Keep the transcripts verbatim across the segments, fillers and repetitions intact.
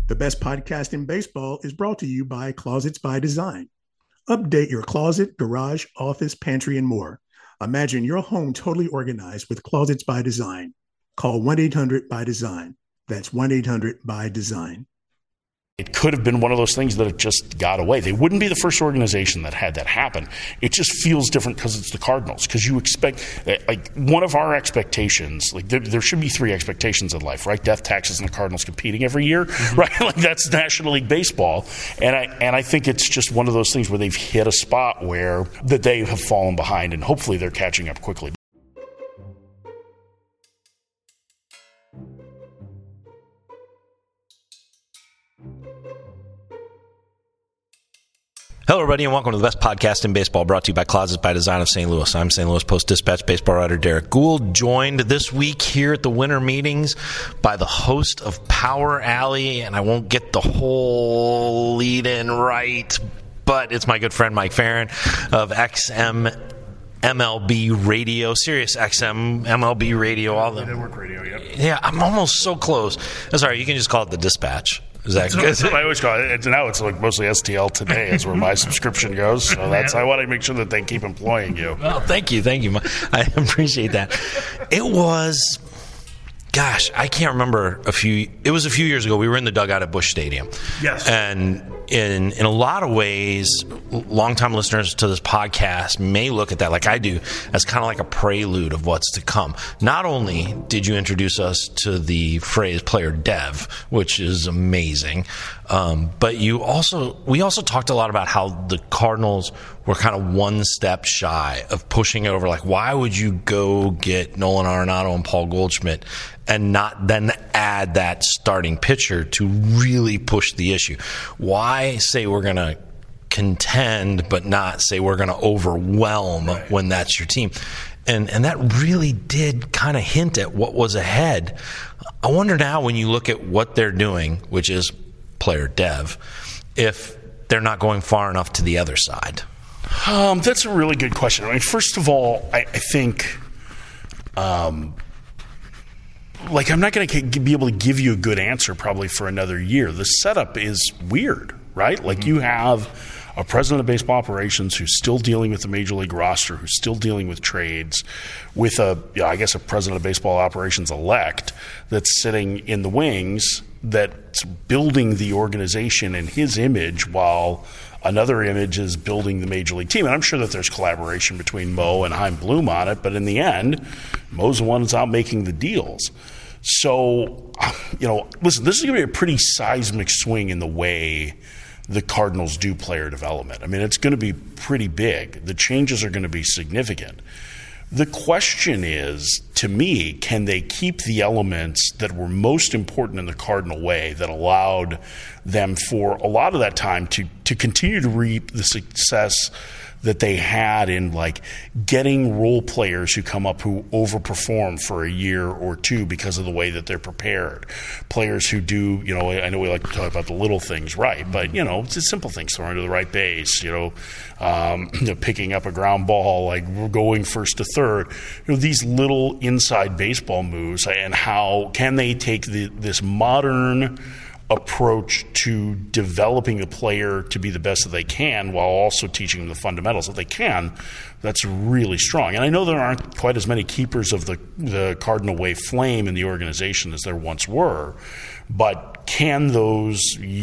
The best podcast in baseball is brought to you by Closets by Design. Update your closet, garage, office, pantry, and more. Imagine your home totally organized with Closets by Design. Call one eight hundred by design. That's one eight hundred by design. It could have been one of those things that it just got away. They wouldn't be the first organization that had that happen. It just feels different because it's the Cardinals. Because you expect, like, one of our expectations, like, there, there should be three expectations in life, right? Death, taxes, and the Cardinals competing every year, mm-hmm. right? Like, that's National League Baseball. And I and I think it's just one of those things where they've hit a spot where that they have fallen behind, and hopefully they're catching up quickly. Hello, everybody, and welcome to the best podcast in baseball, brought to you by Closets by Design of Saint Louis. I'm Saint Louis Post-Dispatch baseball writer Derek Gould, joined this week here at the winter meetings by the host of Power Alley, and I won't get the whole lead-in right, but it's my good friend Mike Farron of X M M L B Radio, Sirius X M, M L B Radio, all the network radio. Yep. Yeah, I'm almost so close. Sorry, you can just call it the Dispatch. Is that that's what I always call it. It's, now it's like mostly S T L Today is where my subscription goes. So that's I want to make sure that they keep employing you. Well, thank you, thank you. I appreciate that. It was, gosh, I can't remember a few. It was a few years ago. We were in the dugout at Busch Stadium. Yes, and in in a lot of ways, longtime listeners to this podcast may look at that, like I do, as kind of like a prelude of what's to come. Not only did you introduce us to the phrase player dev, which is amazing, um, but you also we also talked a lot about how the Cardinals were kind of one step shy of pushing it over. Like, why would you go get Nolan Arenado and Paul Goldschmidt and not then add that starting pitcher to really push the issue? Why say we're going to contend but not say we're going to overwhelm right. when that's your team? And and that really did kind of hint at what was ahead. I wonder now, when you look at what they're doing, which is player dev, if they're not going far enough to the other side. Um, that's a really good question. I mean, first of all, I, I think, um, like, I'm not going to be able to give you a good answer probably for another year. The setup is weird, right? Like, mm-hmm. you have a president of baseball operations who's still dealing with the major league roster, who's still dealing with trades, with a, you know, I guess, a president of baseball operations elect that's sitting in the wings that's building the organization in his image while another image is building the major league team. And I'm sure that there's collaboration between Mo and Chaim Bloom on it, but in the end, Mo's the one that's out making the deals. So, you know, listen, this is going to be a pretty seismic swing in the way the Cardinals do player development. I mean, it's going to be pretty big. The changes are going to be significant. The question is, to me, can they keep the elements that were most important in the Cardinal way that allowed them for a lot of that time to, to continue to reap the success that they had in, like, getting role players who come up who overperform for a year or two because of the way that they're prepared. Players who do, you know, I know we like to talk about the little things right, but, you know, it's the simple things, throwing to the right base, you know, um, you know, picking up a ground ball, like we're going first to third. You know, these little inside baseball moves, and how can they take the, this modern approach to developing a player to be the best that they can while also teaching them the fundamentals that they can. That's really strong. And I know there aren't quite as many keepers of the, the Cardinal Way flame in the organization as there once were, but can those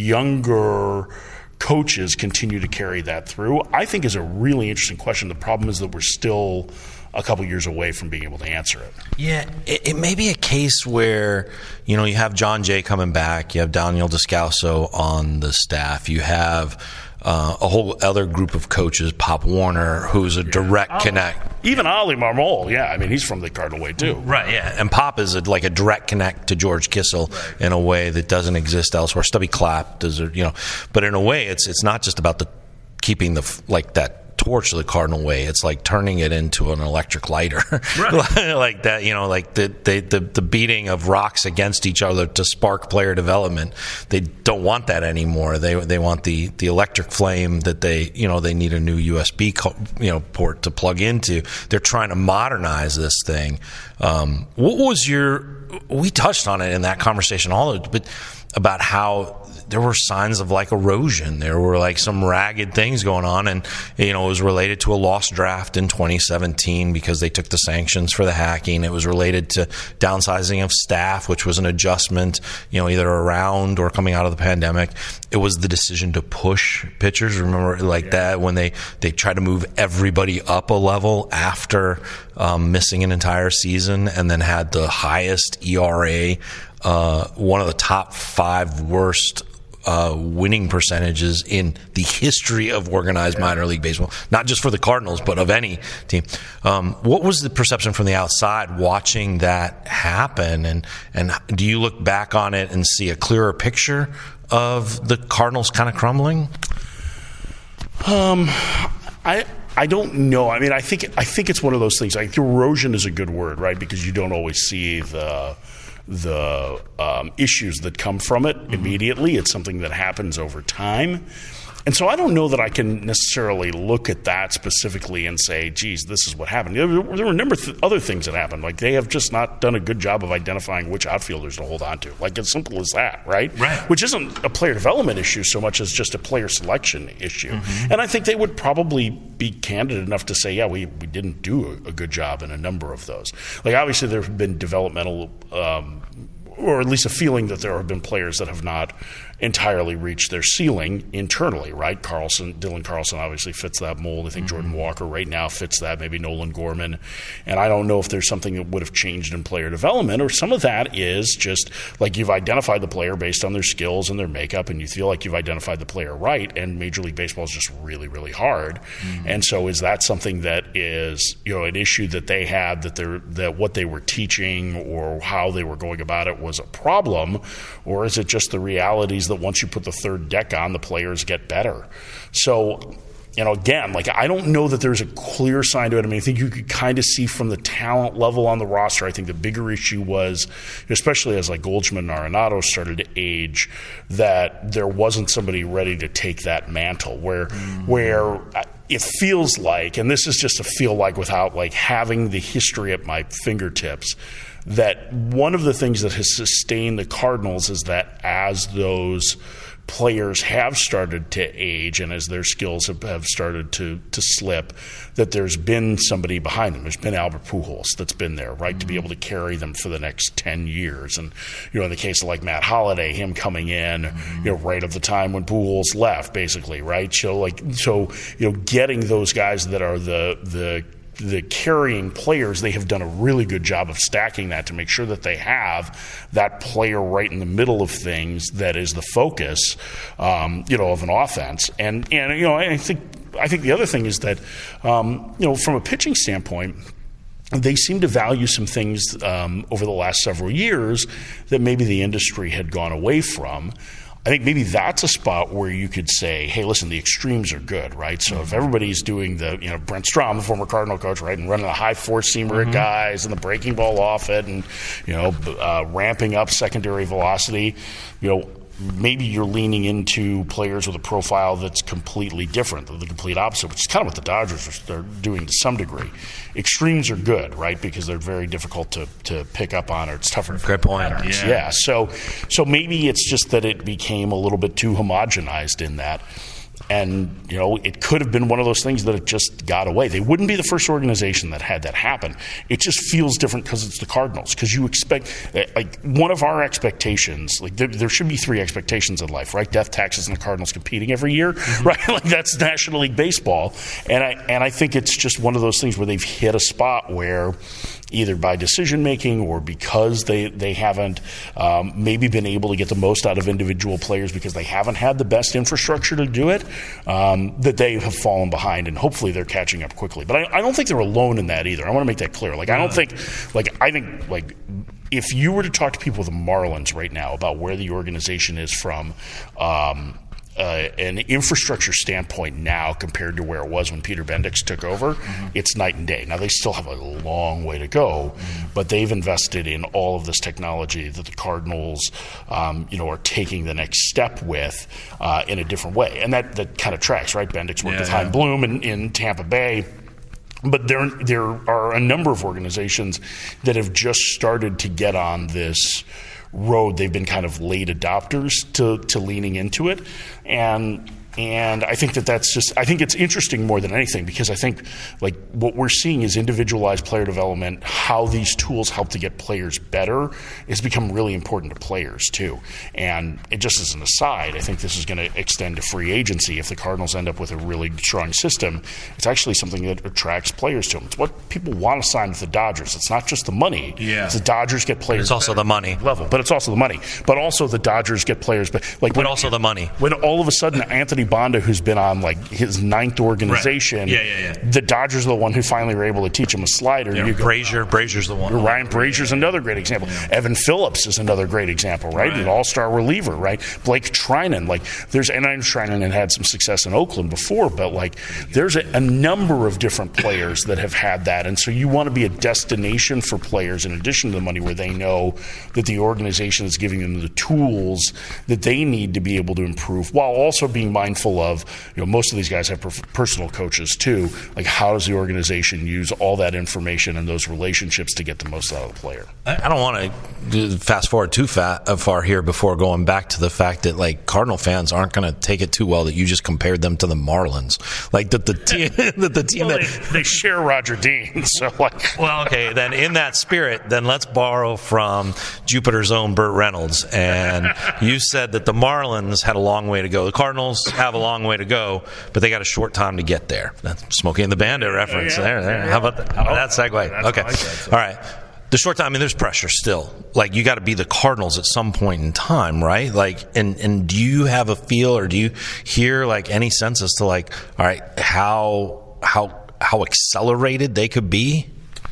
younger coaches continue to carry that through? I think is a really interesting question. The problem is that we're still a couple years away from being able to answer it. Yeah, it, it may be a case where, you know, you have John Jay coming back, you have Daniel Descalso on the staff, you have uh, a whole other group of coaches, Pop Warner, who's a yeah. direct oh, connect. Even Oli Marmol, yeah, I mean, he's from the Cardinal Way too. Right, yeah, and Pop is a, like a direct connect to George Kissel right. in a way that doesn't exist elsewhere. Stubby Clapp does, you know, but in a way, it's it's not just about the keeping the like that torch the Cardinal Way. It's like turning it into an electric lighter, right. like that. You know, like the, the the the beating of rocks against each other to spark player development. They don't want that anymore. They they want the the electric flame that they you know they need a new U S B co- you know port to plug into. They're trying to modernize this thing. Um, what was your? We touched on it in that conversation, all of it, but about how there were signs of like erosion. There were like some ragged things going on, and you know, it was related to a lost draft in twenty seventeen because they took the sanctions for the hacking. It was related to downsizing of staff, which was an adjustment, you know, either around or coming out of the pandemic. It was the decision to push pitchers. Remember, like yeah. that when they they tried to move everybody up a level after um, missing an entire season, and then had the highest E R A. Uh, one of the top five worst uh, winning percentages in the history of organized yeah. minor league baseball, not just for the Cardinals, but of any team. Um, what was the perception from the outside watching that happen? And, and do you look back on it and see a clearer picture of the Cardinals kind of crumbling? Um, I... I don't know. I mean, I think I think it's one of those things. Like erosion is a good word, right? Because you don't always see the the um, issues that come from it mm-hmm. immediately. It's something that happens over time. And so I don't know that I can necessarily look at that specifically and say, geez, this is what happened. There were a number of th- other things that happened. Like they have just not done a good job of identifying which outfielders to hold on to. Like as simple as that, right? Right. Which isn't a player development issue so much as just a player selection issue. Mm-hmm. And I think they would probably be candid enough to say, yeah, we, we didn't do a, a good job in a number of those. Like obviously there have been developmental um, or at least a feeling that there have been players that have not entirely reached their ceiling internally, right? Carlson, Dylan Carlson obviously fits that mold. I think mm-hmm. Jordan Walker right now fits that, maybe Nolan Gorman. And I don't know if there's something that would have changed in player development, or some of that is just like you've identified the player based on their skills and their makeup, and you feel like you've identified the player right, and Major League Baseball is just really, really hard. Mm-hmm. And so is that something that is, you know, an issue that they had, that they're, that what they were teaching or how they were going about it was a problem, or is it just the realities that once you put the third deck on, the players get better? So, you know, again, like I don't know that there's a clear sign to it. I mean, I think you could kind of see from the talent level on the roster. I think the bigger issue was, especially as like Goldschmidt and Arenado started to age, that there wasn't somebody ready to take that mantle. Where, mm-hmm. where it feels like, and this is just a feel like without like having the history at my fingertips, that one of the things that has sustained the Cardinals is that as those players have started to age and as their skills have, have started to, to slip, that there's been somebody behind them. There's been Albert Pujols that's been there, right, mm-hmm. to be able to carry them for the next ten years. And, you know, in the case of like Matt Holliday, him coming in, mm-hmm. you know, right at the time when Pujols left, basically, right? So, like, so, you know, getting those guys that are the the the carrying players, they have done a really good job of stacking that to make sure that they have that player right in the middle of things that is the focus, um, you know, of an offense. And, and you know, I think I think the other thing is that, um, you know, from a pitching standpoint, they seem to value some things um, over the last several years that maybe the industry had gone away from. I think maybe that's a spot where you could say, hey, listen, the extremes are good, right? So mm-hmm. if everybody's doing the, you know, Brent Strom, the former Cardinal coach, right, and running a high four-seamer mm-hmm. at guys and the breaking ball off it and, you know, uh, ramping up secondary velocity, you know, maybe you're leaning into players with a profile that's completely different, the complete opposite, which is kind of what the Dodgers are doing to some degree. Extremes are good, right, because they're very difficult to, to pick up on, or it's tougher. Good point. Yeah. yeah. So, so maybe it's just that it became a little bit too homogenized in that. And, you know, it could have been one of those things that it just got away. They wouldn't be the first organization that had that happen. It just feels different because it's the Cardinals. Because you expect, like, one of our expectations, like, there, there should be three expectations in life, right? Death, taxes, and the Cardinals competing every year, mm-hmm. right? Like, that's National League Baseball. And I, and I think it's just one of those things where they've hit a spot where either by decision-making or because they, they haven't um, maybe been able to get the most out of individual players because they haven't had the best infrastructure to do it, um, that they have fallen behind, and hopefully they're catching up quickly. But I, I don't think they're alone in that either. I want to make that clear. Like, I don't think, like, I think, like, if you were to talk to people with the Marlins right now about where the organization is from um, uh, an infrastructure standpoint now compared to where it was when Peter Bendix took over, mm-hmm. it's night and day. Now, they still have a long way to go, mm-hmm. but they've invested in all of this technology that the Cardinals, um, you know, are taking the next step with uh, in a different way. And that, that kind of tracks, right? Bendix worked yeah, with Chaim yeah. Bloom in, in Tampa Bay. But there, there are a number of organizations that have just started to get on this road, they've been kind of late adopters to, to leaning into it. And And I think that that's just, I think it's interesting more than anything, because I think like what we're seeing is individualized player development, how these tools help to get players better has become really important to players too. And it just as an aside, I think this is going to extend to free agency. If the Cardinals end up with a really strong system, it's actually something that attracts players to them. It's what people want to sign with the Dodgers. It's not just the money. Yeah. It's the Dodgers get players. It's also the money. Level, but it's also the money. But also the Dodgers get players. But like, but when, also the money. When all of a sudden Anthony Bonda, who's been on like his ninth organization, right. yeah, yeah, yeah. the Dodgers are the one who finally were able to teach him a slider. Yeah, you go, Brazier, Brazier's the one. Ryan Brazier's another great example. Yeah. Evan Phillips is another great example, right? right. An all-star reliever, right? Blake Trinan, like there's, and I know Trinan had had some success in Oakland before, but like there's a, a number of different players that have had that, and so you want to be a destination for players in addition to the money, where they know that the organization is giving them the tools that they need to be able to improve, while also being mindful of, you know, most of these guys have personal coaches too. Like, how does the organization use all that information and those relationships to get the most out of the player? I don't want to fast forward too far here before going back to the fact that like Cardinal fans aren't going to take it too well that you just compared them to the Marlins. Like that the team that the team well, that they, they share Roger Dean. So like, well, okay, then in that spirit, then let's borrow from Jupiter's own Burt Reynolds. And you said that the Marlins had a long way to go. The Cardinals have a long way to go, but they got a short time to get there. That's Smokey and the Bandit reference. Oh, yeah. There, there. Yeah, yeah. How about that? How about that segue? That's okay. Like that, so. All right. The short time, I mean, there's pressure still. Like, you got to be the Cardinals at some point in time, right? Like, and, and do you have a feel, or do you hear like any sense as to like, all right, how how how accelerated they could be?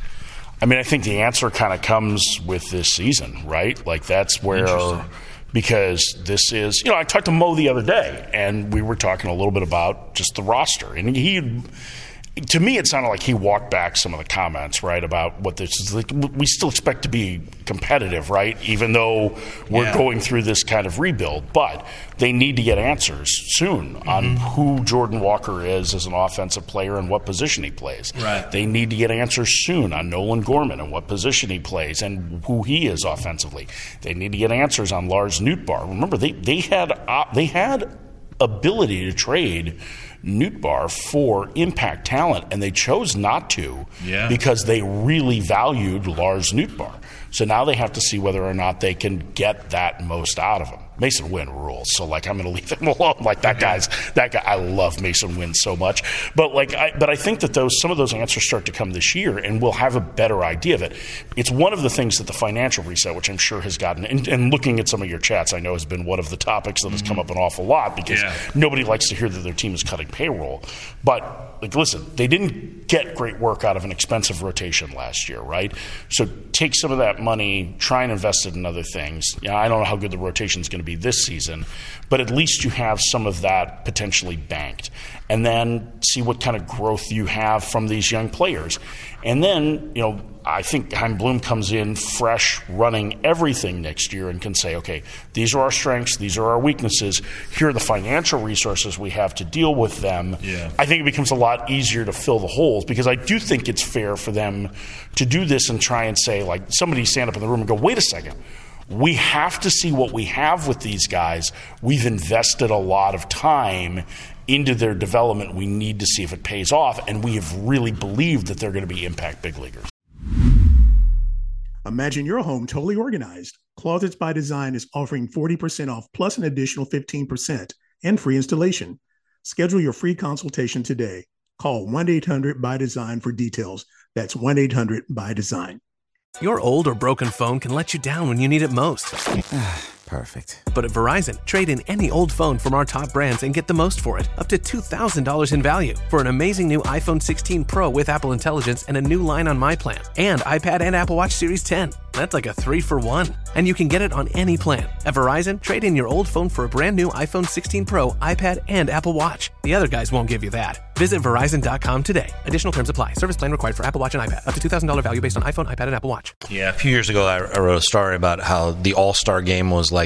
I mean, I think the answer kind of comes with this season, right? Like, that's where. Because this is, you know, I talked to Mo the other day, and we were talking a little bit about just the roster. And he, to me, it sounded like he walked back some of the comments, right, about what this is. Like, we still expect to be competitive, right, even though we're yeah. going through this kind of rebuild. But they need to get answers soon mm-hmm. on who Jordan Walker is as an offensive player and what position he plays. Right. They need to get answers soon on Nolan Gorman and what position he plays and who he is offensively. They need to get answers on Lars Nootbaar. Remember, they, they had uh, they had ability to trade Nootbaar for impact talent, and they chose not to yeah. because they really valued Lars Nootbaar. So now they have to see whether or not they can get that most out of him. Mason Wynn rules, so like I'm going to leave him alone. Like that guy's that guy. I love Mason Wynn so much, but like I, but I think that those some of those answers start to come this year, and we'll have a better idea of it. It's one of the things that the financial reset, which I'm sure has gotten, and, and looking at some of your chats, I know has been one of the topics that has come up an awful lot because yeah. nobody likes to hear that their team is cutting payroll. But like, listen, they didn't get great work out of an expensive rotation last year, right? So take some of that money, try and invest it in other things. Yeah, I don't know how good the rotation is going to be this season, but at least you have some of that potentially banked, and then see what kind of growth you have from these young players. And then, you know, I think Chaim Bloom comes in fresh, running everything next year, and can say, okay, these are our strengths, these are our weaknesses, here are the financial resources we have to deal with them. Yeah. I think it becomes a lot easier to fill the holes, because I do think it's fair for them to do this and try and say, like, somebody stand up in the room and go, wait a second, we have to see what we have with these guys. We've invested a lot of time into their development. We need to see if it pays off, and we have really believed that they're going to be impact big leaguers. Imagine your home totally organized. Closets by Design is offering forty percent off plus an additional fifteen percent and free installation. Schedule your free consultation today. Call one eight hundred by design for details. That's one eight hundred by design. Your old or broken phone can let you down when you need it most. Perfect. But at Verizon, trade in any old phone from our top brands and get the most for it, up to two thousand dollars in value, for an amazing new iPhone sixteen Pro with Apple Intelligence and a new line on My Plan, and iPad and Apple Watch Series ten. That's like a three for one. And you can get it on any plan. At Verizon, trade in your old phone for a brand new iPhone sixteen Pro, iPad, and Apple Watch. The other guys won't give you that. Visit Verizon dot com today. Additional terms apply. Service plan required for Apple Watch and iPad. Up to two thousand dollars value based on iPhone, iPad, and Apple Watch. Yeah, a few years ago, I, I wrote a story about how the All-Star game was like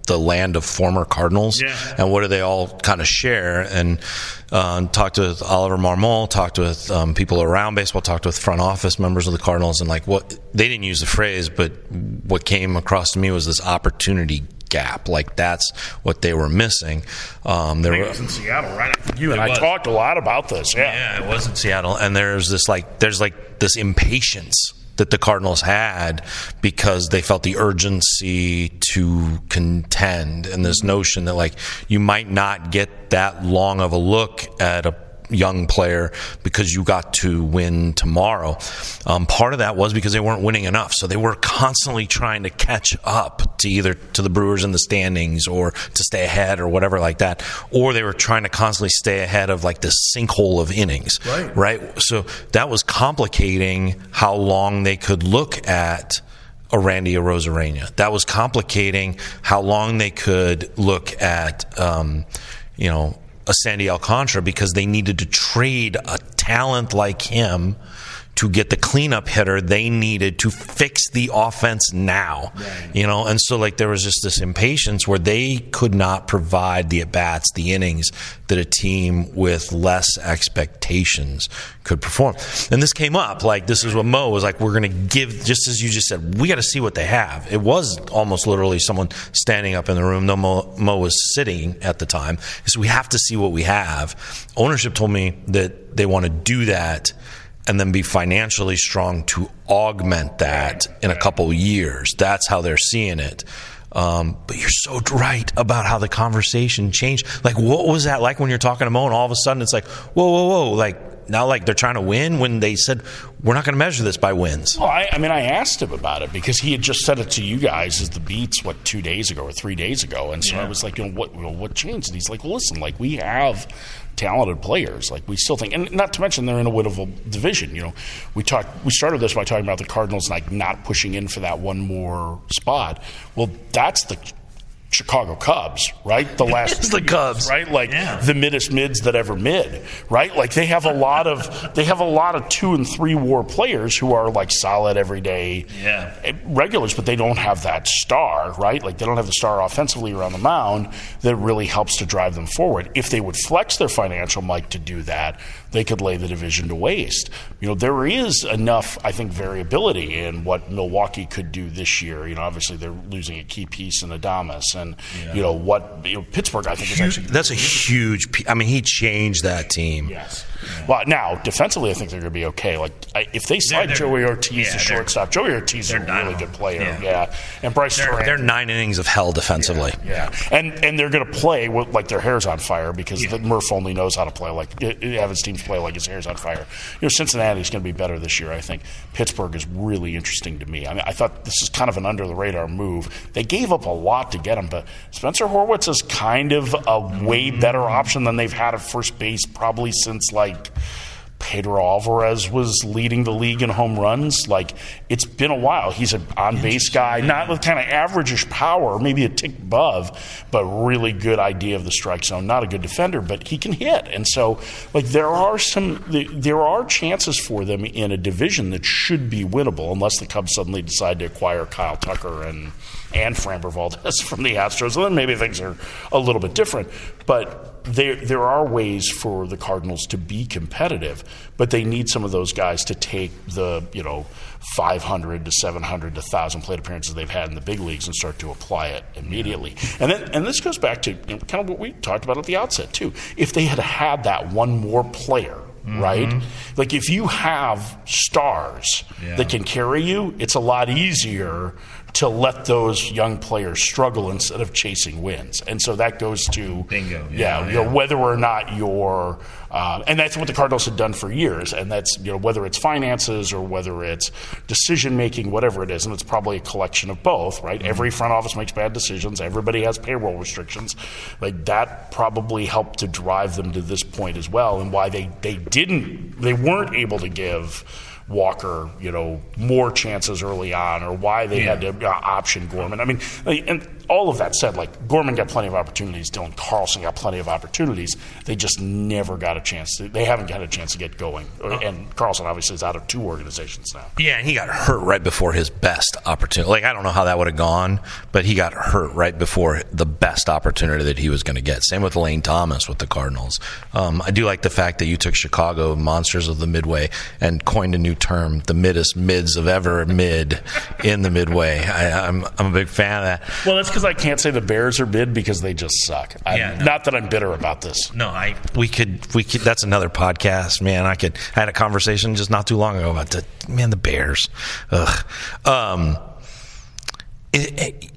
the land of former Cardinals, yeah. and what do they all kind of share? And uh, talked with Oliver Marmol, talked with um, people around baseball, talked with front office members of the Cardinals, and like what they didn't use the phrase, but what came across to me was this opportunity gap. Like that's what they were missing. Um, there I think were, it was in Seattle, right? You and I was. talked a lot about this. Yeah, yeah, it was in Seattle, and there's this like there's like this impatience that the Cardinals had because they felt the urgency to contend, and this notion that like you might not get that long of a look at a young player because you got to win tomorrow. Um, part of that was because they weren't winning enough, so they were constantly trying to catch up to either to the Brewers in the standings or to stay ahead or whatever like that, or they were trying to constantly stay ahead of like this sinkhole of innings, right? right? So that was complicating how long they could look at a Randy Arozarena. That was complicating how long they could look at, um, you know, a Sandy Alcantara, because they needed to trade a talent like him to get the cleanup hitter they needed to fix the offense now. Right. You know, and so like there was just this impatience where they could not provide the at-bats, the innings that a team with less expectations could perform. And this came up, like this is what Mo was like, we're going to give, just as you just said, we got to see what they have. It was almost literally someone standing up in the room. No, Mo, Mo was sitting at the time. So we have to see what we have. Ownership told me that they want to do that and then be financially strong to augment that in a couple years. That's how they're seeing it. Um, but you're so right about how the conversation changed. Like, what was that like when you're talking to Mo and all of a sudden it's like, whoa, whoa, whoa, like now like they're trying to win when they said, we're not going to measure this by wins. Well, I, I mean, I asked him about it because he had just said it to you guys as the Beats, what, two days ago or three days ago. And so yeah. I was like, you know, what, you know, what changed? And he's like, well, listen, like we have talented players. Like we still think, and not to mention they're in a winnable division. You know, we talked, we started this by talking about the Cardinals like not pushing in for that one more spot. Well, that's the Chicago Cubs, right? The last it's the years, Cubs, right? Like yeah. the middest mids that ever mid, right? Like they have a lot of they have a lot of two and three WAR players who are like solid everyday yeah. regulars, but they don't have that star, right? Like they don't have the star offensively around the mound that really helps to drive them forward. If they would flex their financial might to do that, they could lay the division to waste. You know, there is enough, I think, variability in what Milwaukee could do this year. You know, obviously they're losing a key piece in Adames. And, yeah. you know, what you know, Pittsburgh, I think, is actually... That's a huge... I mean, he changed that team. Yes. Yeah. Well, now, defensively, I think they're going to be okay. Like, I, if they slide they're, they're, Joey Ortiz yeah, to shortstop, Joey Ortiz is a really good player. Yeah. yeah. And Bryce they're, Durant... They're nine innings of hell defensively. Yeah. yeah. And and they're going to play with, like their hair's on fire because yeah. the Murph only knows how to play. Like, have his teams play like his hair's on fire. You know, Cincinnati's going to be better this year, I think. Pittsburgh is really interesting to me. I mean, I thought this is kind of an under-the-radar move. They gave up a lot to get him, but Spencer Horwitz is kind of a way better option than they've had at first base probably since, like, Pedro Alvarez was leading the league in home runs. Like, it's been a while. He's an on-base guy, not with kind of average-ish power, maybe a tick above, but really good idea of the strike zone. Not a good defender, but he can hit. And so, like, there are some, there are chances for them in a division that should be winnable, unless the Cubs suddenly decide to acquire Kyle Tucker and and Framber Valdez from the Astros. And then maybe things are a little bit different. But there there are ways for the Cardinals to be competitive, but they need some of those guys to take the, you know, five hundred to seven hundred to one thousand plate appearances they've had in the big leagues and start to apply it immediately. And then and this goes back to, you know, kind of what we talked about at the outset too. If they had had that one more player, mm-hmm. right? Like if you have stars yeah. that can carry you, it's a lot easier to let those young players struggle instead of chasing wins. And so that goes to bingo. Yeah, yeah, you know, whether or not you're uh, and that's what the Cardinals have done for years, and that's, you know, whether it's finances or whether it's decision making, whatever it is, and it's probably a collection of both, right? Mm-hmm. Every front office makes bad decisions, everybody has payroll restrictions. Like that probably helped to drive them to this point as well, and why they, they didn't they weren't able to give Walker, you know, more chances early on, or why they yeah. had to uh, option Gorman. I mean, and all of that said, like Gorman got plenty of opportunities, Dylan Carlson got plenty of opportunities. They just never got a chance. To, they haven't got a chance to get going. And Carlson obviously is out of two organizations now. Yeah, and he got hurt right before his best opportunity. Like, I don't know how that would have gone, but he got hurt right before the best opportunity that he was going to get. Same with Lane Thomas with the Cardinals. Um, I do like the fact that you took Chicago Monsters of the Midway and coined a new term, the middest mids of ever mid in the Midway. I, I'm I'm a big fan of that. Well, that's because I can't say the Bears are mid because they just suck. Yeah, no. Not that I'm bitter about this. No, I we could we could. That's another podcast, man. I could. I had a conversation just not too long ago about the man the Bears. Ugh. Um. It, it,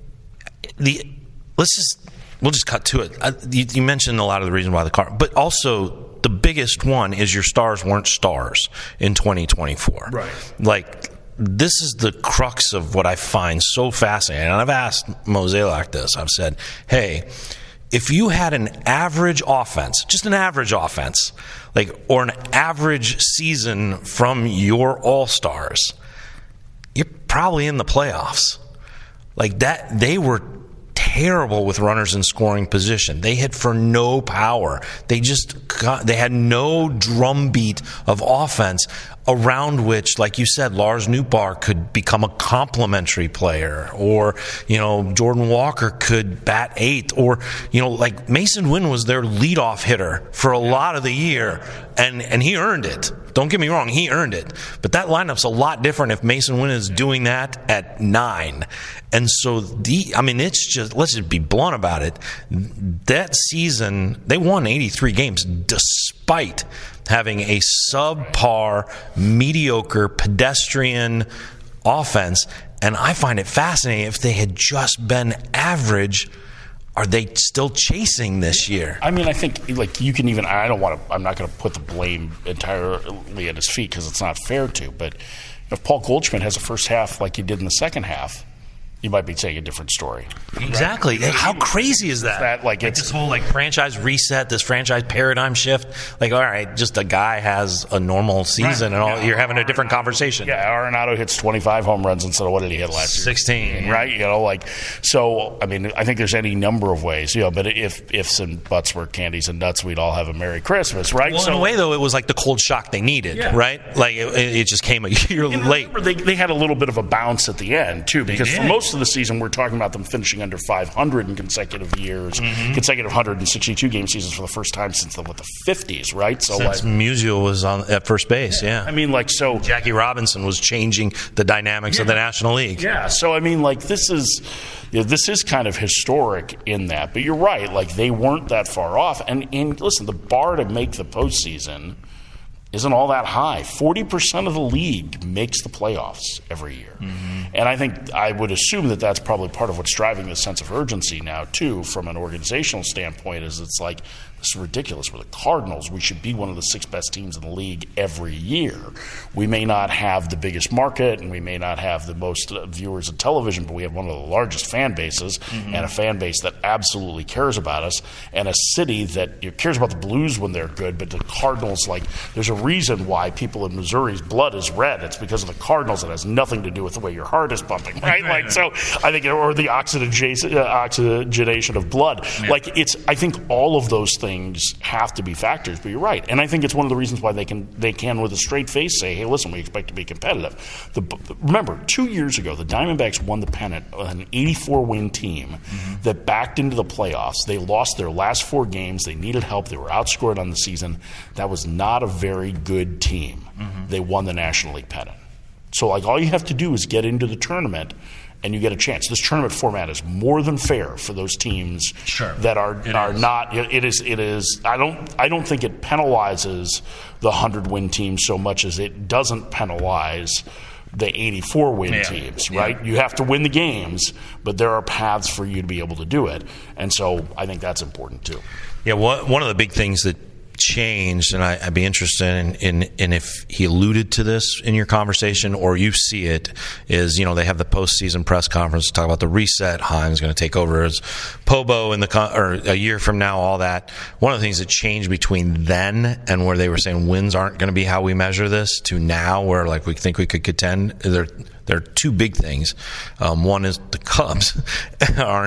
the let's just we'll just cut to it. I, you, you mentioned a lot of the reasons why the car, but also the biggest one is your stars weren't stars in twenty twenty-four. Right. Like, this is the crux of what I find so fascinating. And I've asked Mozeliak this. I've said, hey, if you had an average offense, just an average offense, like, or an average season from your all-stars, you're probably in the playoffs. Like that, they were terrible with runners in scoring position. They hit for no power. They just got, they had no drumbeat of offense around which, like you said, Lars Nootbaar could become a complementary player, or, you know, Jordan Walker could bat eighth, or, you know, like Mason Wynn was their leadoff hitter for a lot of the year, and, and he earned it. Don't get me wrong, he earned it. But that lineup's a lot different if Mason Wynn is doing that at nine. And so, the I mean, it's just, let's just be blunt about it. That season, they won eighty-three games despite having a subpar, mediocre, pedestrian offense. And I find it fascinating, if they had just been average, are they still chasing this year? I mean, I think, like, you can even, I don't want to, I'm not going to put the blame entirely at his feet because it's not fair to, but if Paul Goldschmidt has a first half like he did in the second half, you might be saying a different story. Exactly. Right? How crazy is that? that like, like it's this whole like franchise reset, this franchise paradigm shift. Like, all right, just a guy has a normal season, right, and all, yeah, you're having a different conversation. Yeah, Arenado hits twenty-five home runs instead of what did he hit last year? sixteen. Right? You know, like, so, I mean, I think there's any number of ways, you know, but if ifs and buts were candies and nuts, we'd all have a Merry Christmas, right? Well, so, in a way, though, it was like the cold shock they needed, yeah, right? Like, it, it just came a year late. Remember, they, they had a little bit of a bounce at the end, too, because for most of the season, we're talking about them finishing under five hundred in consecutive years, mm-hmm. consecutive one hundred sixty-two game seasons for the first time since the, what, the fifties, right? So since like, Musial was on at first base, yeah. yeah. I mean, like, so Jackie Robinson was changing the dynamics yeah. of the National League. Yeah, so I mean, like, this is, you know, this is kind of historic in that. But you're right, like, they weren't that far off. And, and listen, the bar to make the postseason isn't all that high. forty percent of the league makes the playoffs every year. Mm-hmm. And I think I would assume that that's probably part of what's driving this sense of urgency now, too, from an organizational standpoint, is it's like, this is ridiculous. We're the Cardinals. We should be one of the six best teams in the league every year. We may not have the biggest market, and we may not have the most viewers of television, but we have one of the largest fan bases, mm-hmm. and a fan base that absolutely cares about us, and a city that, you know, cares about the Blues when they're good, but the Cardinals, like, there's a reason why people in Missouri's blood is red. It's because of the Cardinals. It has nothing to do with the way your heart is pumping, right? Like, so I think, or the oxygenation, uh, oxygenation of blood. Yeah. Like, it's, I think all of those things have to be factors, but you're right. And I think it's one of the reasons why they can, they can with a straight face say, hey, listen, we expect to be competitive. The, remember, two years ago, the Diamondbacks won the pennant, an eighty-four win team mm-hmm. that backed into the playoffs. They lost their last four games. They needed help. They were outscored on the season. That was not a very good team. Mm-hmm. They won the National League pennant. So, like, all you have to do is get into the tournament and you get a chance. This tournament format is more than fair for those teams sure. that are it are is. not. It is. It is. I don't. I don't think it penalizes the hundred win teams so much as it doesn't penalize the eighty-four win yeah. teams. Right. Yeah. You have to win the games, but there are paths for you to be able to do it, and so I think that's important too. Yeah. One of the big things that changed, and I, I'd be interested in, in, in if he alluded to this in your conversation or you see it, is, you know, they have the postseason press conference to talk about the reset. Heim's going to take over as Pobo in the con- or a year from now, all that. One of the things that changed between then and where they were saying wins aren't going to be how we measure this to now where, like, we think we could contend, there, there are two big things. Um, one is the Cubs aren't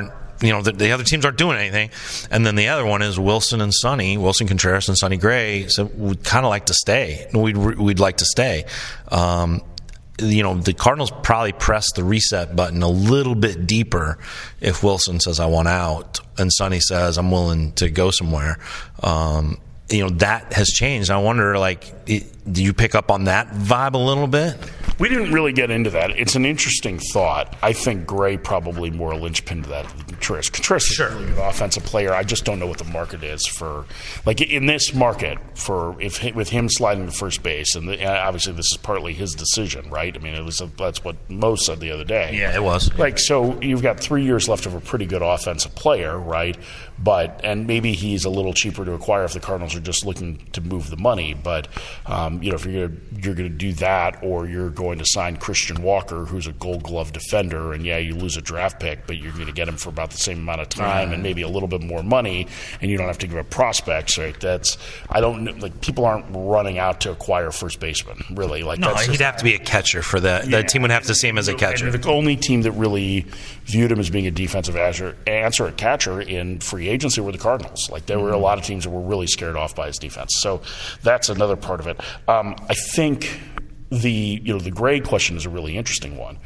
you know, the, the other teams aren't doing anything. And then the other one is Wilson and Sonny, Wilson Contreras and Sonny Gray. So we'd kind of like to stay. We'd we'd like to stay. Um, you know, the Cardinals probably press the reset button a little bit deeper if Wilson says, I want out, and Sonny says, I'm willing to go somewhere. Um, you know, that has changed. I wonder, like, it, do you pick up on that vibe a little bit? We didn't really get into that. It's an interesting thought. I think Gray probably more a linchpin to that than Contreras. Contreras is sure. a really good offensive player. I just don't know what the market is for, like in this market, for if with him sliding to first base, and the, obviously this is partly his decision, right? I mean, it was a, that's what Mo said the other day. Yeah, it was. Like, so you've got three years left of a pretty good offensive player, right? But and maybe he's a little cheaper to acquire if the Cardinals are just looking to move the money. But um, you know, if you're gonna, you're going to do that, or you're going to sign Christian Walker, who's a Gold Glove defender, and yeah, you lose a draft pick, but you're going to get him for about the same amount of time right. and maybe a little bit more money, and you don't have to give up prospects, right? That's I don't like people aren't running out to acquire first baseman, really. Like no, that's he'd just, have to be a catcher for that. Yeah. The team would have to see him as a catcher. And the only team that really viewed him as being a defensive answer, answer at catcher in free agency were the Cardinals. Like there mm-hmm. were a lot of teams that were really scared off by his defense. So that's another part of it. Um, I think the you know the Gray question is a really interesting one.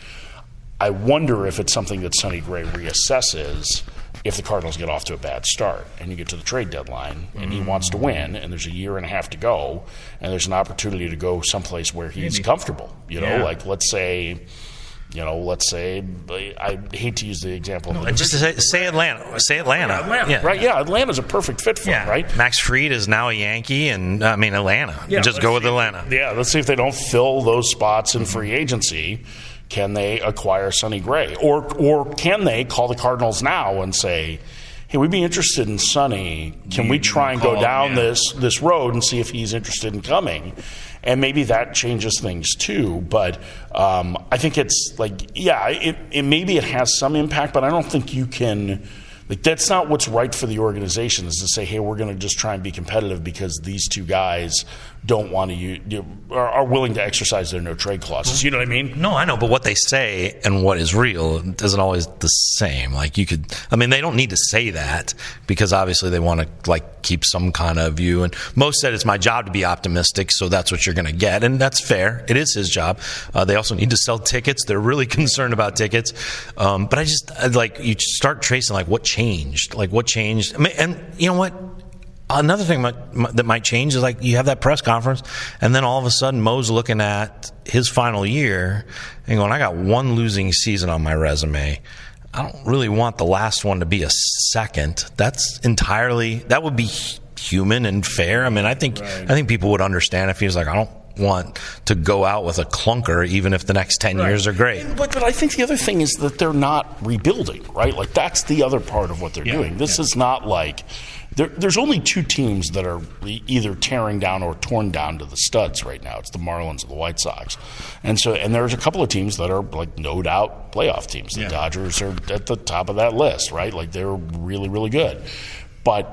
I wonder if it's something that Sonny Gray reassesses if the Cardinals get off to a bad start and you get to the trade deadline and he wants to win and there's a year and a half to go and there's an opportunity to go someplace where he's Maybe. comfortable. You know, yeah. like let's say. You know, let's say I hate to use the example. No, just say, say Atlanta. Say Atlanta. Yeah, Atlanta, yeah. right? Yeah, Atlanta's a perfect fit for yeah. him, right? Max Fried is now a Yankee, and I mean Atlanta. Yeah, just go with see, Atlanta. Yeah, let's see if they don't fill those spots in free agency. Can they acquire Sonny Gray, or or can they call the Cardinals now and say, hey, we'd be interested in Sonny. Can you we try and go down him, yeah. this this road and see if he's interested in coming? And maybe that changes things too. But um, I think it's like, yeah, it, it maybe it has some impact, but I don't think you can. Like that's not what's right for the organization is to say, hey, we're going to just try and be competitive because these two guys don't want to use, you know, are, are willing to exercise their no trade clauses. You know what I mean? No, I know, but what they say and what is real isn't always the same. Like you could, I mean, they don't need to say that because obviously they want to like keep some kind of view. And Mo said it's my job to be optimistic, so that's what you're going to get, and that's fair. It is his job. Uh, they also need to sell tickets. They're really concerned about tickets. Um, but I just like you start tracing like what changed, like what changed, I mean, and you know what. Another thing might, that might change is like you have that press conference, and then all of a sudden Mo's looking at his final year and going, I got one losing season on my resume. I don't really want the last one to be a second. That's entirely, that would be human and fair. I mean, I think right. I think people would understand if he was like, I don't want to go out with a clunker even if the next ten right. years are great. But, but I think the other thing is that they're not rebuilding, right? Like that's the other part of what they're yeah, doing. This yeah. is not like there, there's only two teams that are either tearing down or torn down to the studs right now. It's the Marlins and the White Sox. And so and there's a couple of teams that are like no doubt playoff teams. The yeah. Dodgers are at the top of that list, right? Like they're really, really good. But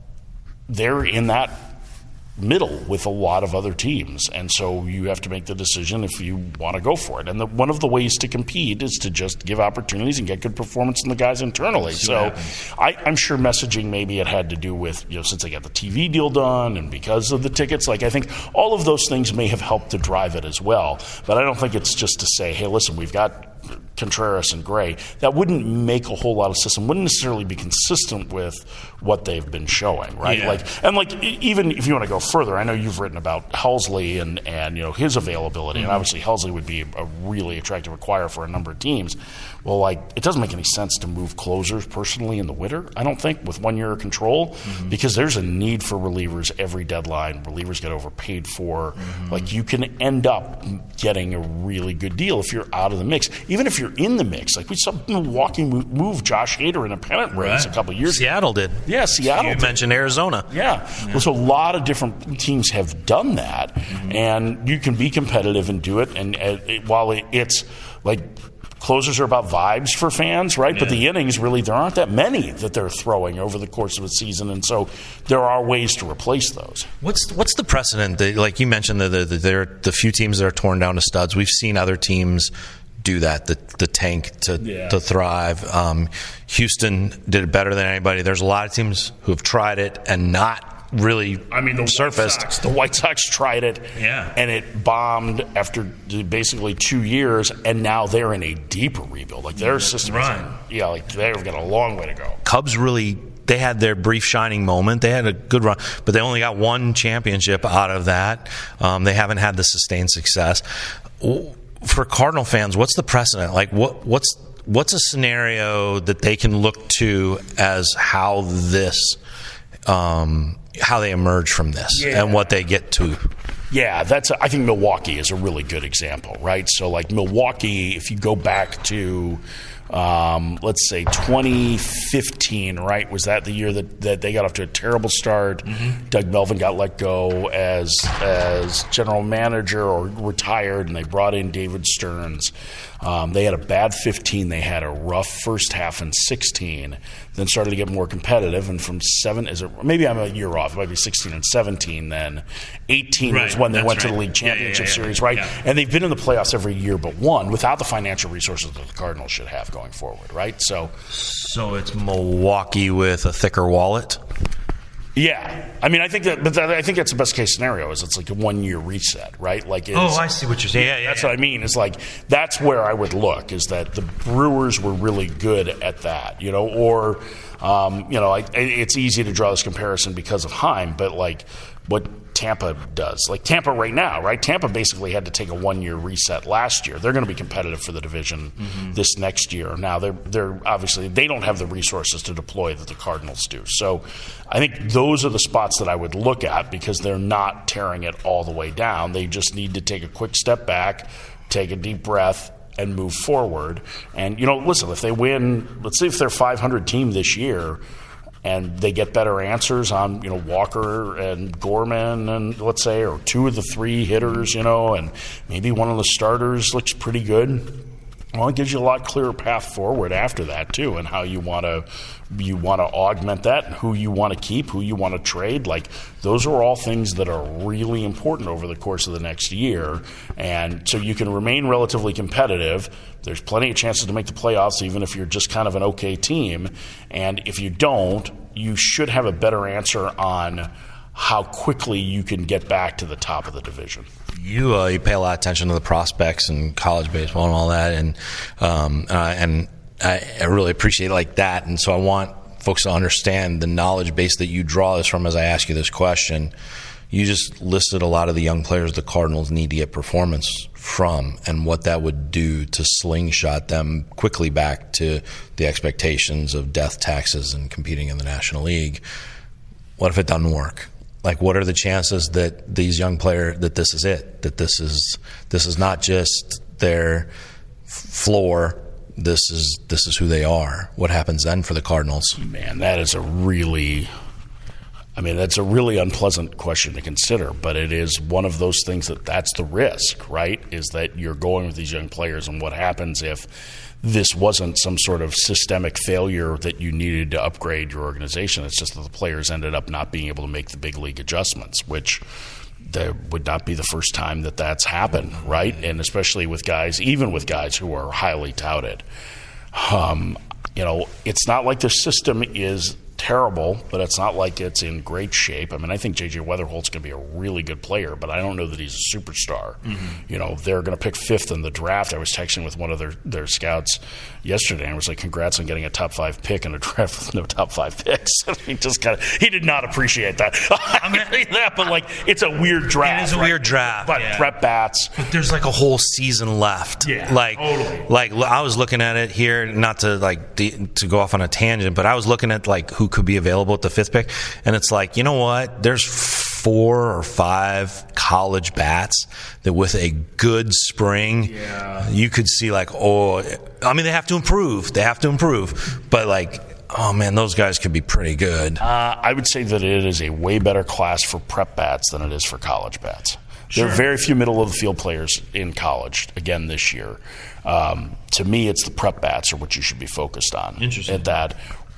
they're in that middle with a lot of other teams, and so you have to make the decision if you want to go for it. And the, one of the ways to compete is to just give opportunities and get good performance in the guys internally. So I, I'm sure messaging maybe it had to do with, you know, since they got the T V deal done and because of the tickets, like I think all of those things may have helped to drive it as well. But I don't think it's just to say, hey, listen, we've got Contreras and Gray. That wouldn't make a whole lot of sense and wouldn't necessarily be consistent with what they've been showing, right? Yeah. Like, and like even if you want to go further, I know you've written about Helsley and and you know his availability, mm-hmm. and obviously Helsley would be a really attractive acquire for a number of teams. Well, like it doesn't make any sense to move closers personally in the winter, I don't think, with one year of control, mm-hmm. because there's a need for relievers every deadline. Relievers get overpaid for. Mm-hmm. Like you can end up getting a really good deal if you're out of the mix. Even if you're in the mix, like we saw Milwaukee move Josh Hader in a pennant race right. a couple of years Seattle ago. did. Yeah, Seattle You did. mentioned Arizona. Yeah. yeah. Well, so a lot of different teams have done that, mm-hmm. and you can be competitive and do it. And uh, it, while it, it's like closers are about vibes for fans, right? Yeah. But the innings, really, there aren't that many that they're throwing over the course of a season, and so there are ways to replace those. What's what's the precedent? That, like you mentioned, the the, the, the few teams that are torn down to studs. We've seen other teams do that, the the tank to yeah. to thrive. Um, Houston did it better than anybody. There's a lot of teams who have tried it and not really I mean, the surfaced. White Sox, the White Sox tried it, yeah. and it bombed after basically two years, and now they're in a deeper rebuild. Like their system, right. is, yeah, like they've got a long way to go. Cubs really, they had their brief shining moment. They had a good run, but they only got one championship out of that. Um, they haven't had the sustained success. For Cardinal fans, what's the precedent? Like, what what's what's a scenario that they can look to as how this, um, how they emerge from this yeah. and what they get to? Yeah, that's. A, I think Milwaukee is a really good example, right? So, like Milwaukee, if you go back to, um, let's say twenty fifteen, right? Was that the year that, that they got off to a terrible start? Mm-hmm. Doug Melvin got let go as as general manager or retired, and they brought in David Stearns. Um, they had a bad fifteen. They had a rough first half in sixteen. Then started to get more competitive, and from seven, is it maybe I'm a year off? It might be sixteen and seventeen. Then eighteen right, was when they went right. to the league championship yeah, yeah, yeah, series, yeah, right? yeah. And they've been in the playoffs every year but one, without the financial resources that the Cardinals should have going forward, right? So, so it's Milwaukee with a thicker wallet. Yeah, I mean, I think that, but that, I think that's the best case scenario. Is it's like a one year reset, right? Like, it's, oh, I see what you're saying. Yeah, yeah, that's yeah. what I mean. Is like that's where I would look. Is that the Brewers were really good at that, you know, or um, you know, I, it's easy to draw this comparison because of Heim, but like what Tampa does, like Tampa right now, right? Tampa basically had to take a one-year reset last year. They're going to be competitive for the division mm-hmm. this next year. Now they're they're obviously they don't have the resources to deploy that the Cardinals do. So I think those are the spots that I would look at because they're not tearing it all the way down. They just need to take a quick step back, take a deep breath, and move forward. And you know, listen, if they win, let's see if they're five hundred team this year. And they get better answers on, you know, Walker and Gorman, and let's say, or two of the three hitters, you know, and maybe one of the starters looks pretty good. Well, it gives you a lot clearer path forward after that too, and how you want to you want to augment that, and who you want to keep, who you want to trade. Like those are all things that are really important over the course of the next year, and so you can remain relatively competitive. There's plenty of chances to make the playoffs, even if you're just kind of an okay team. And if you don't, you should have a better answer on how quickly you can get back to the top of the division. You uh, you pay a lot of attention to the prospects and college baseball and all that, and um, uh, and I, I really appreciate like that. And so I want folks to understand the knowledge base that you draw this from as I ask you this question. You just listed a lot of the young players the Cardinals need to get performance from and what that would do to slingshot them quickly back to the expectations of death taxes and competing in the National League. What if it doesn't work? Like, what are the chances that these young players, that this is it, that this is this is not just their floor, this is this is who they are? What happens then for the Cardinals? Man, that is a really, I mean, that's a really unpleasant question to consider, but it is one of those things that that's the risk, right? Is that you're going with these young players, and what happens if this wasn't some sort of systemic failure that you needed to upgrade your organization. It's just that the players ended up not being able to make the big league adjustments, which there would not be the first time that that's happened, right? And especially with guys, even with guys who are highly touted. Um, you know, it's not like the system is terrible, but it's not like it's in great shape. I mean, I think J J Weatherholt's going to be a really good player, but I don't know that he's a superstar. Mm-hmm. You know, they're going to pick fifth in the draft. I was texting with one of their, their scouts yesterday and was like, congrats on getting a top five pick in a draft with no top five picks. he just kind of, he did not appreciate that. I mean, that, but like, it's a weird draft. It is a right? weird draft. But yeah. prep bats. But there's like a whole season left. Yeah, like, totally. Like, I was looking at it here, not to like de- to go off on a tangent, but I was looking at like who could be available at the fifth pick, and it's like, you know what? There's four or five college bats that with a good spring, yeah. you could see like, oh, I mean, they have to improve. They have to improve, but like, oh man, those guys could be pretty good. Uh, I would say that it is a way better class for prep bats than it is for college bats. Sure. There are very few middle of the field players in college again this year. Um, to me, it's the prep bats are what you should be focused on. Interesting. At that.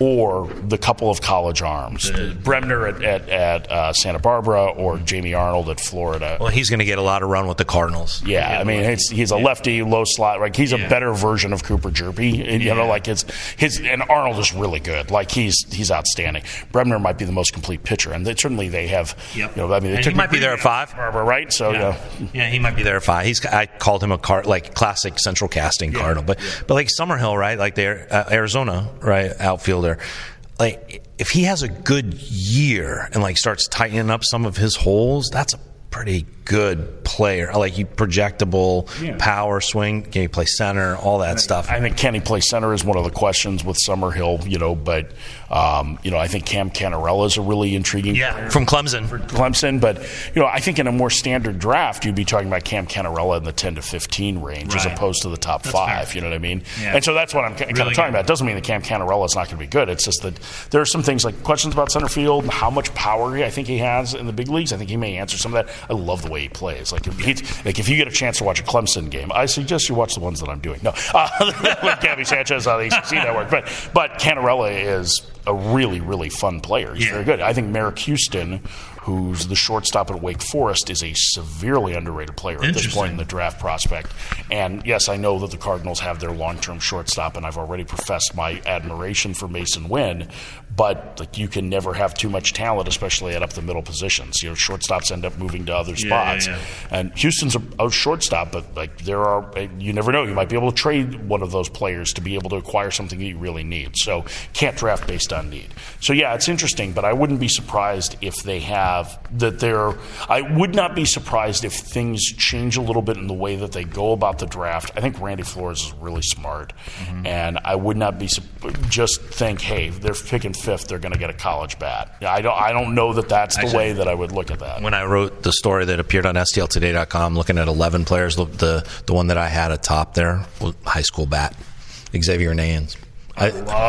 or the couple of college arms, Bremner at, at, at uh, Santa Barbara or Jamie Arnold at Florida. Well, he's going to get a lot of run with the Cardinals. Yeah, I mean, it's, he's a lefty, low slot. Like he's Yeah. a better version of Cooper Jerby. You Yeah. know, like it's his and Arnold is really good. Like he's he's outstanding. Bremner might be the most complete pitcher, and they, certainly they have. Yep. You know, I mean, they And took he might be there at five. Barbara, right? So yeah. Yeah. yeah, he might be there at five. He's I called him a car like classic central casting Cardinal, but but like Summerhill, right? Like they're uh, Arizona, right? Outfielder. Like if he has a good year and like starts tightening up some of his holes, that's a pretty good player. Like you projectable, Yeah. power, swing, can he play center, all that stuff. I think can he play center is one of the questions with Summerhill, you know, but, um, you know, I think Cam Canarella is a really intriguing Yeah, player from Clemson. for Clemson. But, you know, I think in a more standard draft, you'd be talking about Cam Canarella in the ten to fifteen range as Right. opposed to the top That's five, fair. you know what I mean? Yeah. And so that's what I'm kind Really of talking good. about. It doesn't mean that Cam Canarella is not going to be good. It's just that there are some things like questions about center field, how much power I think he has in the big leagues. I think he may answer some of that. I love the way he plays. Like if, he's, like if you get a chance to watch a Clemson game, I suggest you watch the ones that I'm doing. No, uh, with Gabby Sanchez on the A C C network. But but Canarella is a really, really fun player. He's Yeah. very good. I think Merrick Houston, who's the shortstop at Wake Forest, is a severely underrated player at this point in the draft prospect. And yes, I know that the Cardinals have their long-term shortstop, and I've already professed my admiration for Mason Wynn. But like, you can never have too much talent, especially at up the middle positions. You know, shortstops end up moving to other spots. yeah. And Houston's a, a shortstop, but like there are, you never know. You might be able to trade one of those players to be able to acquire something that you really need. So can't draft based on need. So yeah, it's interesting, but I wouldn't be surprised if they have that. They're. I would not be surprised if things change a little bit in the way that they go about the draft. I think Randy Flores is really smart, Mm-hmm. and I would not be just think, hey, they're picking fifth, they're going to get a college bat. I don't. I don't know that that's the Actually, way that I would look at that. When I wrote the story that appeared on S T L today dot com, looking at eleven players, the the, the one that I had atop there was high school bat, Xavier Nayans. I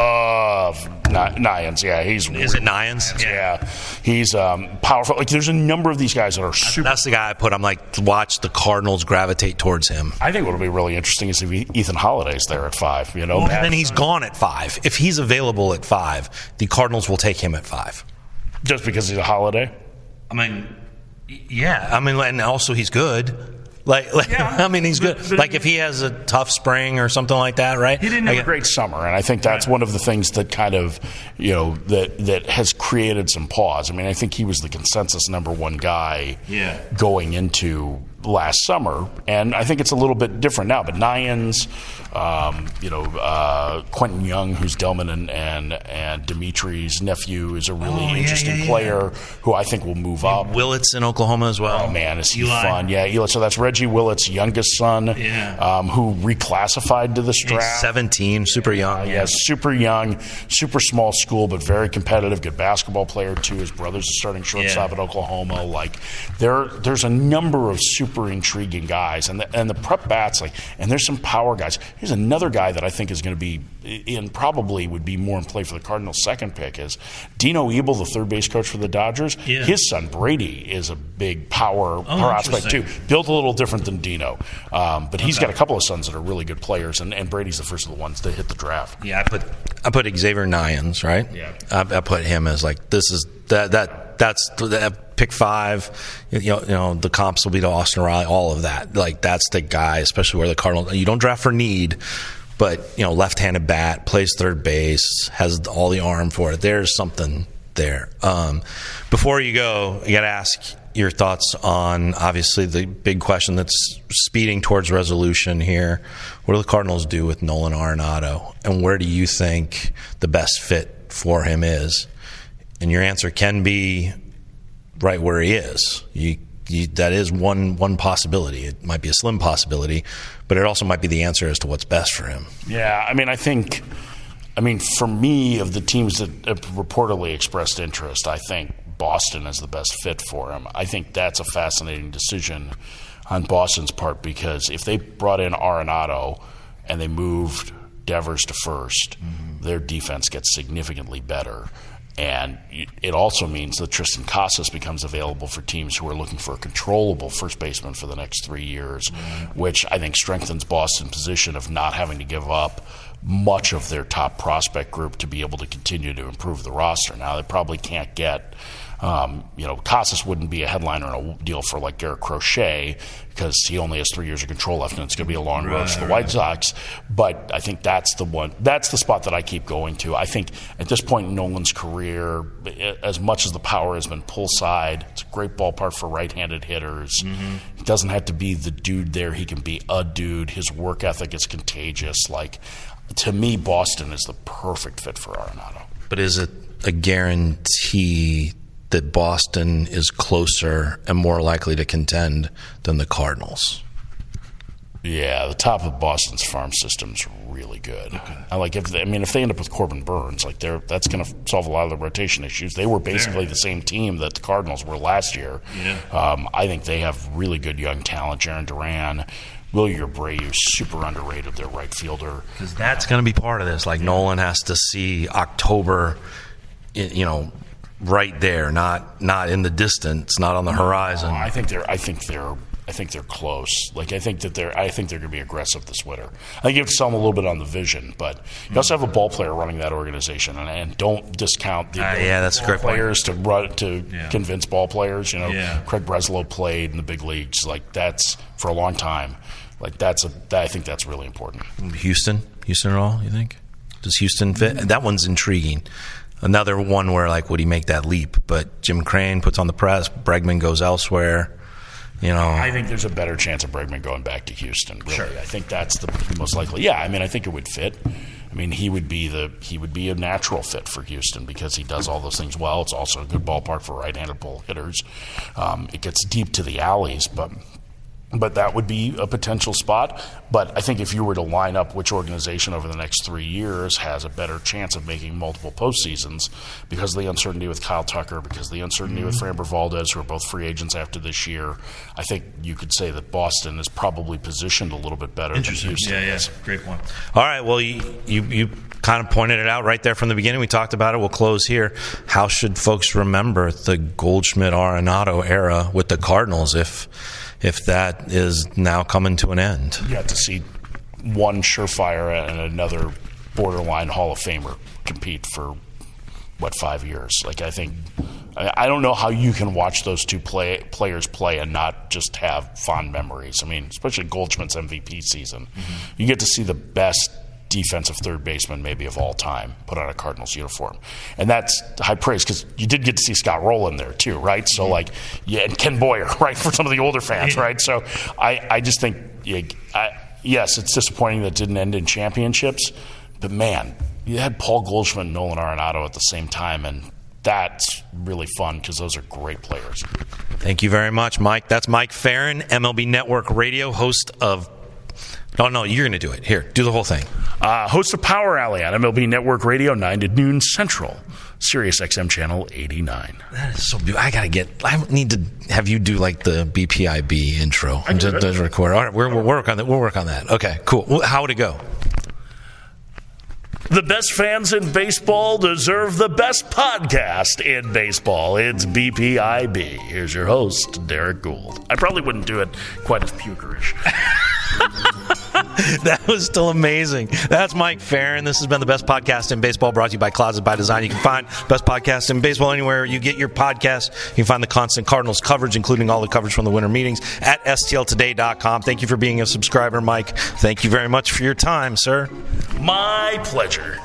love Nyans. Yeah, he's Is it Nyans? Yeah, he's um, powerful. Like, there's a number of these guys that are super. That's the guy I put. I'm like, watch the Cardinals gravitate towards him. I think what would be really interesting is if Ethan Holiday's there at five. You know, Well, Matt- then he's gone at five. If he's available at five, the Cardinals will take him at five. just because he's a Holiday. I mean, yeah. I mean, and also he's good. Like, like Yeah. I mean, he's good. But- but- like if he has a tough spring or something like that, right? He didn't have Like, a great summer, and I think that's one of the things that kind of, you know, that that has created some pause. I mean, I think he was the consensus number one guy Yeah. going into last summer, and I think it's a little bit different now. But Nyans, um, you know, uh, Quentin Young, who's Delman and and, and Dimitri's nephew, is a really Oh, yeah, interesting yeah, yeah. player who I think will move up. Willits in Oklahoma as well. Oh man, is he Eli. fun? Yeah, Eli. So that's Reggie Willett's youngest son, Yeah. um, who reclassified to this He's draft. seventeen, super young. Uh, yeah, super young, super small school, but very competitive. Good basketball player too. His brother's a starting shortstop Yeah. at Oklahoma. Like there, there's a number of super intriguing guys, and the, and the prep bats like, and there's some power guys. Here's another guy that I think is going to be in probably would be more in play for the Cardinals' second pick is Dino Ebel, the third base coach for the Dodgers. Yeah. His son Brady is a big power Oh, prospect too. interesting. Built a little different than Dino, um, but he's got a couple of sons that are really good players, and, and Brady's the first of the ones to hit the draft. Yeah, I put I put Xavier Nyans, right? Yeah. I, I put him as like this is that that that's that pick five. You know, you know the comps will be to Austin Riley, all of that. Like that's the guy, especially where the Cardinals. You don't draft for need, but you know, left-handed bat, plays third base, has all the arm for it. There's something there. Um, before you go, you got to ask your thoughts on obviously the big question that's speeding towards resolution here. What do the Cardinals do with Nolan Arenado, and where do you think the best fit for him is? And your answer can be right where he is. You, you, that is one one possibility. It might be a slim possibility, but it also might be the answer as to what's best for him. Yeah, I mean, I think, I mean, for me, of the teams that have reportedly expressed interest, I think Boston is the best fit for him. I think that's a fascinating decision on Boston's part because if they brought in Arenado and they moved Devers to first, mm-hmm. their defense gets significantly better. And it also means that Tristan Casas becomes available for teams who are looking for a controllable first baseman for the next three years, mm-hmm. which I think strengthens Boston's position of not having to give up much of their top prospect group to be able to continue to improve the roster. Now, they probably can't get, um, you know, Casas wouldn't be a headliner in a deal for like Garrett Crochet because he only has three years of control left, and it's going to be a long road right, for the right. White Sox. But I think that's the one, that's the spot that I keep going to. I think at this point in Nolan's career, as much as the power has been pull side, it's a great ballpark for right-handed hitters. Mm-hmm. He doesn't have to be the dude there. He can be a dude. His work ethic is contagious. Like, to me, Boston is the perfect fit for Arenado. But is it a guarantee that Boston is closer and more likely to contend than the Cardinals? Yeah, the top of Boston's farm system's really good. Okay. I like if they, I mean if they end up with Corbin Burns, like they're that's going to solve a lot of the rotation issues. They were basically the same team that the Cardinals were last year. Yeah. Um, I think they have really good young talent. Jarren Duran, Willie Abreu, super underrated, their right fielder. Because that's going to be part of this. Like, Nolan has to see October, you know, right there, not not in the distance, not on the horizon. I think they're. I think they're. I think they're close. Like I think that they're. I think they're going to be aggressive this winter. I think you have to sell them a little bit on the vision, but you also have a ball player running that organization, and, and don't discount the uh, yeah, that's ball a great players point. to run to yeah. convince ball players. You know, yeah. Craig Breslow played in the big leagues. Like that's for a long time. Like that's a. That, I think that's really important. Houston, Houston at all? You think? Does Houston fit? That one's intriguing. Another one where, like, would he make that leap? But Jim Crane puts on the press. Bregman goes elsewhere. You know, I think there's a better chance of Bregman going back to Houston. Really, sure. I think that's the most likely. Yeah, I mean, I think it would fit. I mean, he would be the he would be a natural fit for Houston because he does all those things well. It's also a good ballpark for right-handed pull hitters. Um, it gets deep to the alleys, but. But that would be a potential spot. But I think if you were to line up which organization over the next three years has a better chance of making multiple postseasons because of the uncertainty with Kyle Tucker, because of the uncertainty mm-hmm. with Framber Valdez, who are both free agents after this year, I think you could say that Boston is probably positioned a little bit better than Houston. Yeah, yeah, is. Great point. All right, well, you, you, you kind of pointed it out right there from the beginning. We talked about it. We'll close here. How should folks remember the Goldschmidt-Arenado era with the Cardinals if if that is now coming to an end? You got to see one surefire and another borderline Hall of Famer compete for, what, five years? Like, I think – I don't know how you can watch those two play, players play and not just have fond memories. I mean, especially Goldschmidt's M V P season. Mm-hmm. You get to see the best defensive third baseman maybe of all time put on a Cardinals uniform. And that's high praise because you did get to see Scott Rowland there too, right? So, like, yeah, and Ken Boyer, right, for some of the older fans, right? So I, I just think, yeah, I, yes, it's disappointing that it didn't end in championships, but, man, you had Paul Goldschmidt and Nolan Arenado at the same time, and that's really fun because those are great players. Thank you very much, Mike. That's Mike Ferrin, M L B Network radio, host of No, no, you're going to do it. Here, do the whole thing. Uh, host of Power Alley on M L B Network Radio, nine to noon Central, Sirius X M Channel eighty-nine. That is so beautiful. I got to get, I need to have you do like the B P I B intro. I to, to record. All right, we're, we'll work on that. We'll work on that. Okay, cool. Well, how would it go? The best fans in baseball deserve the best podcast in baseball. It's B P I B. Here's your host, Derek Gould. I probably wouldn't do it quite as pukerish. That was still amazing. That's Mike Ferrin. This has been the best podcast in baseball, brought to you by Closet by Design. You can find best podcast in baseball anywhere you get your podcast. You can find the constant Cardinals coverage, including all the coverage from the winter meetings, at S T L today dot com. Thank you for being a subscriber, Mike. Thank you very much for your time, sir. My pleasure.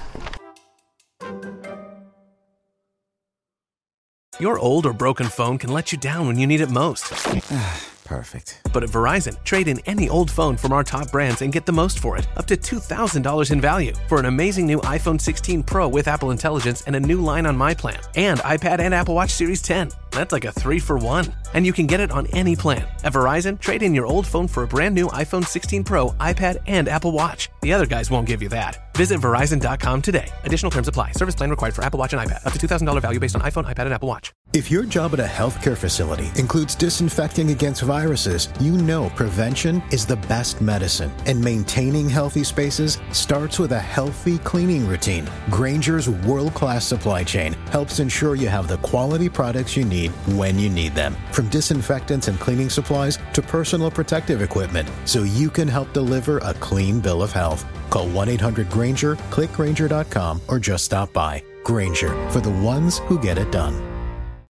Your old or broken phone can let you down when you need it most. Perfect. But at Verizon, trade in any old phone from our top brands and get the most for it, up to two thousand dollars in value, for an amazing new iPhone sixteen Pro with Apple Intelligence and a new line on My Plan, and iPad and Apple Watch Series ten. That's like a three for one. And you can get it on any plan. At Verizon, trade in your old phone for a brand new iPhone sixteen Pro, iPad, and Apple Watch. The other guys won't give you that. Visit Verizon dot com today. Additional terms apply. Service plan required for Apple Watch and iPad. Up to two thousand dollars value based on iPhone, iPad, and Apple Watch. If your job at a healthcare facility includes disinfecting against viruses, you know prevention is the best medicine, and maintaining healthy spaces starts with a healthy cleaning routine. Grainger's world-class supply chain helps ensure you have the quality products you need when you need them, from disinfectants and cleaning supplies to personal protective equipment, so you can help deliver a clean bill of health. Call one eight hundred Grainger, click Grainger dot com, or just stop by. Grainger, for the ones who get it done.